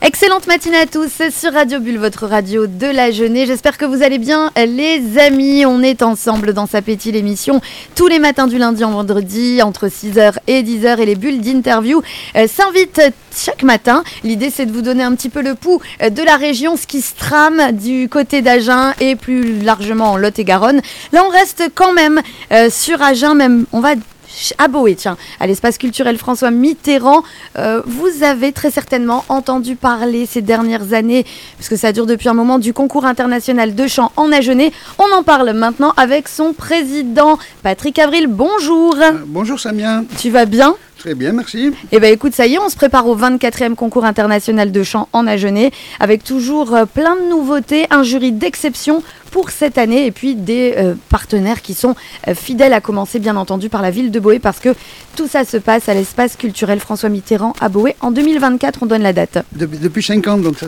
Excellente matinée à tous sur Radio Bulle, votre radio de la jeunesse. J'espère que vous allez bien les amis. On est ensemble dans Sa Pétille, l'émission tous les matins du lundi au vendredi entre 6h et 10h et les bulles d'interview s'invitent chaque matin. L'idée c'est de vous donner un petit peu le pouls de la région, ce qui se trame du côté d'Agen et plus largement en Lot-et-Garonne. Là on reste quand même sur Agen, même on va à Boé, tiens, à l'espace culturel François Mitterrand. Vous avez très certainement entendu parler ces dernières années, puisque ça dure depuis un moment, du concours international de chant en Agenais. On en parle maintenant avec son président, Patrick Avril. Bonjour. Bonjour Samia. Tu vas bien ? Très bien, merci. Eh bien écoute, ça y est, on se prépare au 24e concours international de chant en Agenais, avec toujours plein de nouveautés, un jury d'exception pour cette année et puis des partenaires qui sont fidèles, à commencer bien entendu par la ville de Boé, parce que tout ça se passe à l'espace culturel François Mitterrand à Boé. En 2024, on donne la date. Depuis 5 ans, donc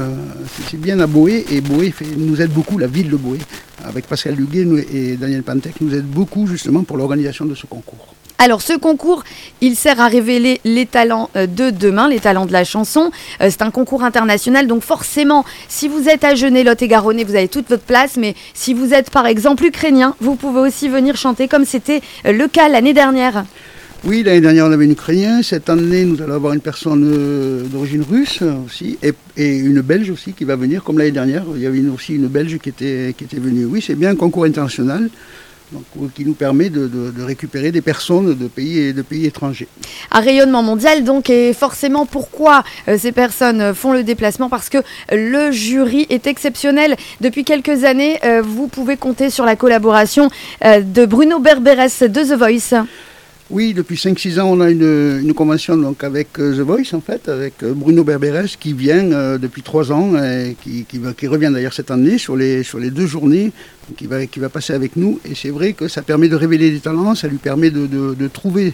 c'est bien à Boé, et Boé nous aide beaucoup, la ville de Boé, avec Pascal Luguet et Daniel Pantec, nous aide beaucoup justement pour l'organisation de ce concours. Alors ce concours, il sert à révéler les talents de demain, les talents de la chanson. C'est un concours international, donc forcément, si vous êtes Agenais, Lot-et-Garonnais, vous avez toute votre place. Mais si vous êtes par exemple ukrainien, vous pouvez aussi venir chanter comme c'était le cas l'année dernière. Oui, l'année dernière on avait un Ukrainien. Cette année nous allons avoir une personne d'origine russe aussi et une Belge aussi qui va venir comme l'année dernière. Il y avait aussi une Belge qui était venue. Oui, c'est bien un concours international. Donc, qui nous permet de récupérer des personnes de pays étrangers. Un rayonnement mondial, donc, et forcément, pourquoi ces personnes font le déplacement ? Parce que le jury est exceptionnel. Depuis quelques années, vous pouvez compter sur la collaboration de Bruno Berberes de The Voice. Oui, depuis 5-6 ans, on a une convention donc, avec The Voice, en fait, avec Bruno Berberes, qui vient depuis 3 ans, et qui revient d'ailleurs cette année sur les 2 journées, qui va passer avec nous. Et c'est vrai que ça permet de révéler des talents, ça lui permet de trouver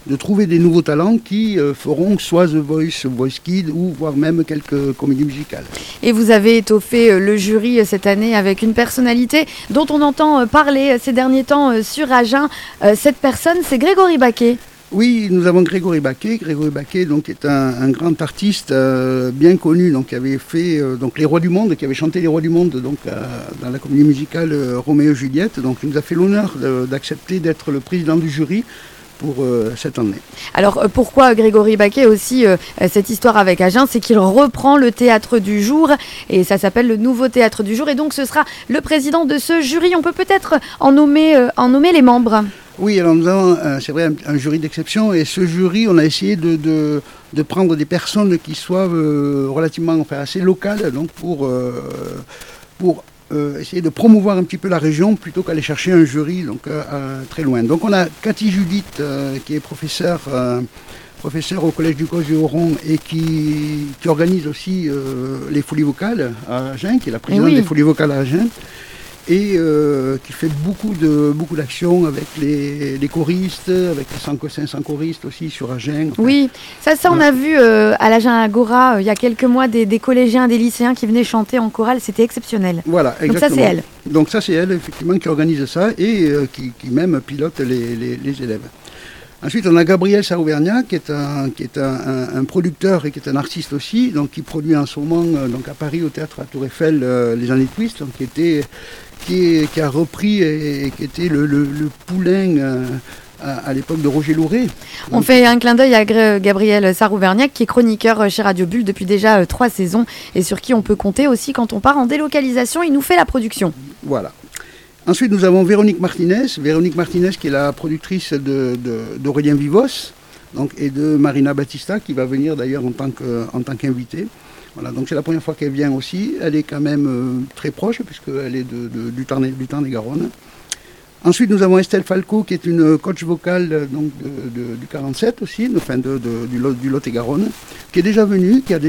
des nouveaux talents qui feront soit The Voice, Voice Kids, ou voire même quelques comédies musicales. Et vous avez étoffé le jury cette année avec une personnalité dont on entend parler ces derniers temps sur Agen. Cette personne, c'est Grégory Baquet. Oui, nous avons Grégory Baquet. Grégory Baquet donc, est un grand artiste bien connu, donc, qui avait fait donc, Les Rois du Monde, qui avait chanté Les Rois du Monde donc, dans la comédie musicale Roméo et Juliette. Donc il nous a fait l'honneur d'accepter d'être le président du jury pour cette année. Alors pourquoi Grégory Baquet aussi cette histoire avec Agen, c'est qu'il reprend le théâtre du jour et ça s'appelle le nouveau théâtre du jour et donc ce sera le président de ce jury. On peut peut-être en nommer les membres. Oui, alors nous avons, c'est vrai, un jury d'exception et ce jury, on a essayé de prendre des personnes qui soient relativement, assez locales, donc pour essayer de promouvoir un petit peu la région plutôt qu'aller chercher un jury donc, très loin. Donc on a Cathy Judith qui est professeure au Collège du Causse du Haut-Rond et qui organise aussi les Folies Vocales à Agen, qui est la présidente des Folies Vocales à Agen. Et qui fait beaucoup d'actions avec les choristes, avec les 500 choristes aussi sur Agen. Enfin, oui, ça on a vu à l'Agen Agora il y a quelques mois des collégiens, des lycéens qui venaient chanter en chorale, c'était exceptionnel. Voilà, exactement. Donc ça c'est elle. Donc ça c'est elle effectivement qui organise ça et qui même pilote les élèves. Ensuite, on a Gabriel Sarouverniak, qui est un producteur et qui est un artiste aussi, donc qui produit en ce moment donc à Paris au théâtre à Tour Eiffel les années Twist, donc qui a repris et qui était le poulain à l'époque de Roger Louret. On fait un clin d'œil à Gabriel Sarouverniak, qui est chroniqueur chez Radio Bulle depuis déjà 3 saisons et sur qui on peut compter aussi quand on part en délocalisation. Il nous fait la production. Voilà. Ensuite, nous avons Véronique Martinez. Véronique Martinez qui est la productrice d'Aurélien Vivos donc, et de Marina Battista qui va venir d'ailleurs en tant qu'invitée. Voilà, donc c'est la première fois qu'elle vient aussi. Elle est quand même très proche puisqu'elle est du Tarn-et-Garonne. Ensuite, nous avons Estelle Falco qui est une coach vocale donc, du 47 aussi, du Lot-et-Garonne, qui est déjà venue, qui a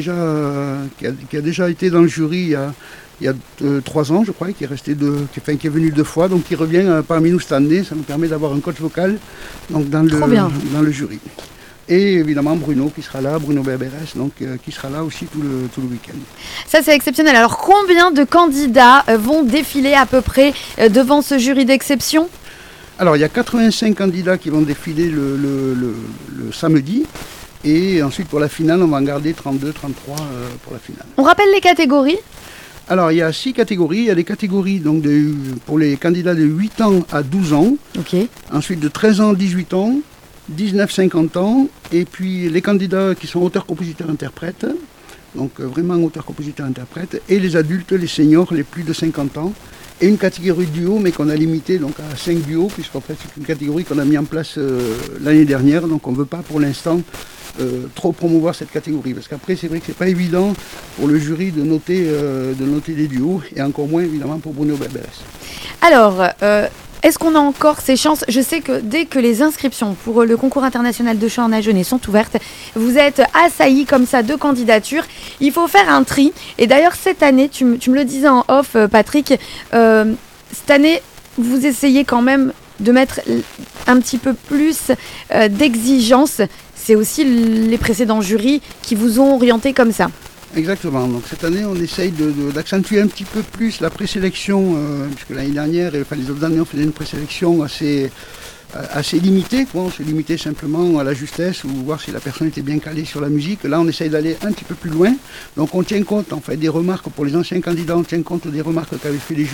déjà été dans le jury il y a 3 ans, je crois, qui est venu 2 fois, donc qui revient parmi nous cette année. Ça nous permet d'avoir un coach vocal donc, dans le jury. Et évidemment Bruno qui sera là, Bruno Berberes, donc qui sera là aussi tout le week-end. Ça c'est exceptionnel. Alors combien de candidats vont défiler à peu près devant ce jury d'exception ? Alors il y a 85 candidats qui vont défiler le samedi. Et ensuite, pour la finale, on va en garder 32, 33 pour la finale. On rappelle les catégories. Alors, il y a 6 catégories. Il y a des catégories donc, pour les candidats de 8 ans à 12 ans. Ok. Ensuite, de 13 ans à 18 ans, 19-50 ans. Et puis, les candidats qui sont auteurs, compositeurs, interprètes. Donc, vraiment auteurs, compositeurs, interprètes. Et les adultes, les seniors, les plus de 50 ans. Et une catégorie duo, mais qu'on a limitée donc, à 5 duos, puisqu'en fait, c'est une catégorie qu'on a mis en place l'année dernière. Donc, on ne veut pas, pour l'instant, trop promouvoir cette catégorie, parce qu'après c'est vrai que c'est pas évident pour le jury de noter les duos, et encore moins évidemment pour Bruno Berberès. Alors, est-ce qu'on a encore ces chances? Je sais que dès que les inscriptions pour le concours international de chant en Agenais sont ouvertes, vous êtes assaillis comme ça de candidatures. Il faut faire un tri. Et d'ailleurs, cette année, tu me le disais en off, Patrick, cette année, vous essayez quand même de mettre un petit peu plus d'exigence. C'est aussi les précédents jurys qui vous ont orienté comme ça. Exactement. Donc cette année, on essaye d'accentuer un petit peu plus la présélection, puisque l'année dernière, enfin les autres années, on faisait une présélection assez limitée. On se limitait simplement à la justesse ou voir si la personne était bien calée sur la musique. Là, on essaye d'aller un petit peu plus loin. Donc on tient compte, en fait, des remarques pour les anciens candidats, on tient compte des remarques qu'avaient fait les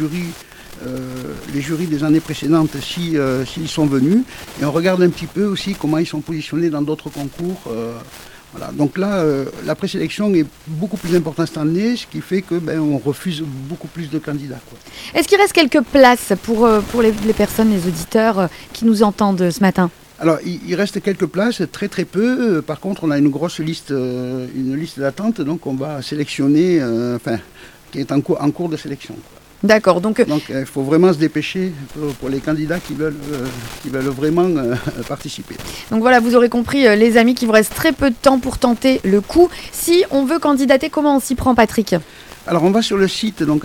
jurys des années précédentes s'ils sont venus, et on regarde un petit peu aussi comment ils sont positionnés dans d'autres concours. Voilà. Donc là, la présélection est beaucoup plus importante cette année, ce qui fait que on refuse beaucoup plus de candidats, quoi. Est-ce qu'il reste quelques places pour les personnes, les auditeurs qui nous entendent ce matin? Alors, il reste quelques places, très très peu. Par contre, on a une grosse liste, d'attente, donc on va sélectionner, qui est en cours de sélection, quoi. D'accord, donc il faut vraiment se dépêcher pour les candidats qui veulent vraiment participer. Donc voilà, vous aurez compris, les amis, qu'il vous reste très peu de temps pour tenter le coup. Si on veut candidater, comment on s'y prend, Patrick? Alors on va sur le site, donc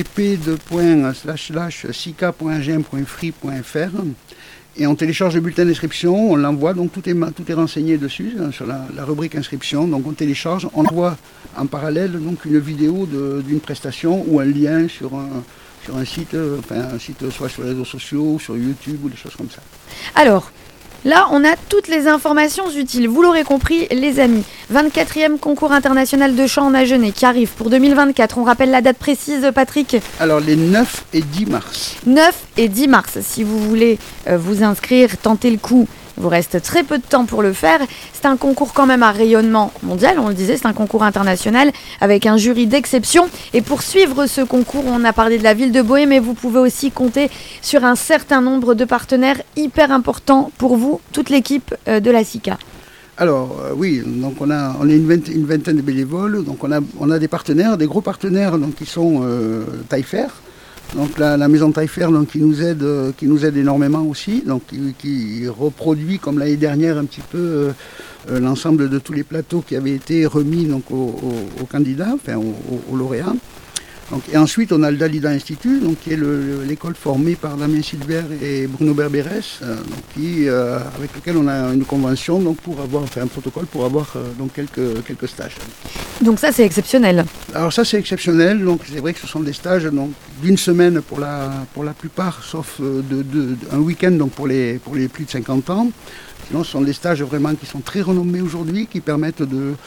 http://sica.gm.free.fr, et on télécharge le bulletin d'inscription, on l'envoie, donc tout est renseigné dessus, sur la rubrique inscription, donc on télécharge, on envoie en parallèle donc une vidéo d'une prestation ou un lien sur un site, soit sur les réseaux sociaux, sur YouTube ou des choses comme ça. Alors, là, on a toutes les informations utiles. Vous l'aurez compris, les amis. 24e concours international de chant en Agenais qui arrive pour 2024. On rappelle la date précise, Patrick? Alors, les 9 et 10 mars. 9 et 10 mars. Si vous voulez vous inscrire, tenter le coup, il vous reste très peu de temps pour le faire. C'est un concours quand même à rayonnement mondial, on le disait, c'est un concours international avec un jury d'exception. Et pour suivre ce concours, on a parlé de la ville de Boë, mais vous pouvez aussi compter sur un certain nombre de partenaires hyper importants pour vous, toute l'équipe de la SICA. Alors oui, donc on est une vingtaine de bénévoles, donc on a des partenaires, des gros partenaires donc, qui sont Taillefer. Donc la maison Taillefer qui nous aide énormément aussi, donc qui reproduit comme l'année dernière un petit peu l'ensemble de tous les plateaux qui avaient été remis donc aux candidats, aux lauréats. Donc, et ensuite on a le Dalida Institut, donc qui est l'école formée par Damien Silver et Bruno Berberès, avec lequel on a une convention donc pour avoir un protocole pour avoir donc quelques stages. Donc ça c'est exceptionnel. Alors ça c'est exceptionnel, donc c'est vrai que ce sont des stages donc d'une semaine pour la plupart, sauf un week-end donc pour les plus de 50 ans. Sinon ce sont des stages vraiment qui sont très renommés aujourd'hui, qui permettent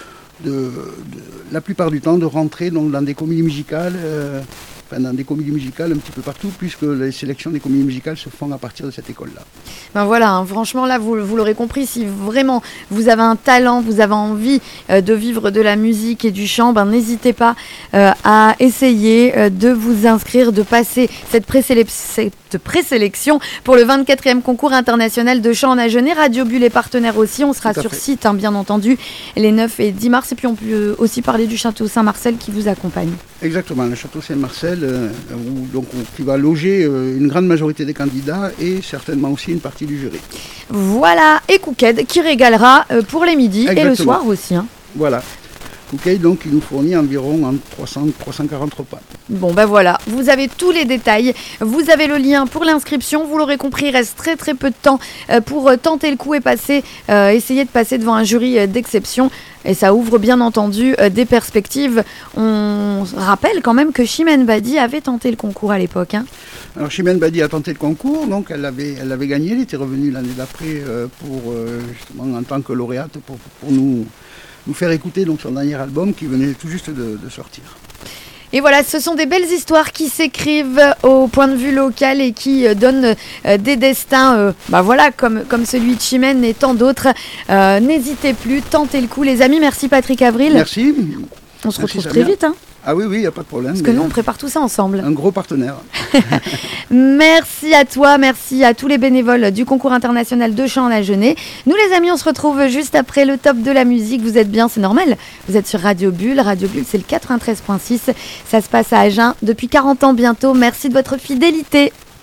la plupart du temps de rentrer donc, dans des comédies musicales, un petit peu partout, puisque les sélections des comédies musicales se font à partir de cette école-là. Ben voilà, franchement là vous l'aurez compris, si vraiment vous avez un talent, vous avez envie de vivre de la musique et du chant, n'hésitez pas à essayer de vous inscrire, de passer cette présélection pour le 24e concours international de chant en Agenais. Radio Bulle est partenaire aussi, on sera sur site bien entendu les 9 et 10 mars, et puis on peut aussi parler du château Saint-Marcel qui vous accompagne. Exactement, le château Saint-Marcel qui va loger une grande majorité des candidats et certainement aussi une partie du jury. Voilà, et Couked qui régalera pour les midis. Exactement. Et le soir aussi. Voilà. Fouquet, donc, il nous fournit environ 340 repas. Bon, ben voilà, vous avez tous les détails, vous avez le lien pour l'inscription, vous l'aurez compris, il reste très très peu de temps pour tenter le coup et essayer de passer devant un jury d'exception. Et ça ouvre bien entendu des perspectives. On rappelle quand même que Chimène Badi avait tenté le concours à l'époque. Alors Chimène Badi a tenté le concours, donc elle avait gagné, elle était revenue l'année d'après justement en tant que lauréate pour nous faire écouter donc, son dernier album qui venait tout juste de sortir. Et voilà, ce sont des belles histoires qui s'écrivent au point de vue local et qui donnent des destins, comme celui de Chimène et tant d'autres. N'hésitez plus, tentez le coup, les amis. Merci Patrick Avril. Merci. On se retrouve très vite. Ah oui, il n'y a pas de problème. Parce que nous, on prépare tout ça ensemble. Un gros partenaire. Merci à toi, merci à tous les bénévoles du concours international de chant en Agenais. Nous les amis, on se retrouve juste après le top de la musique. Vous êtes bien, c'est normal. Vous êtes sur Radio Bulle. Radio Bulle, c'est le 93.6. Ça se passe à Agen depuis 40 ans bientôt. Merci de votre fidélité.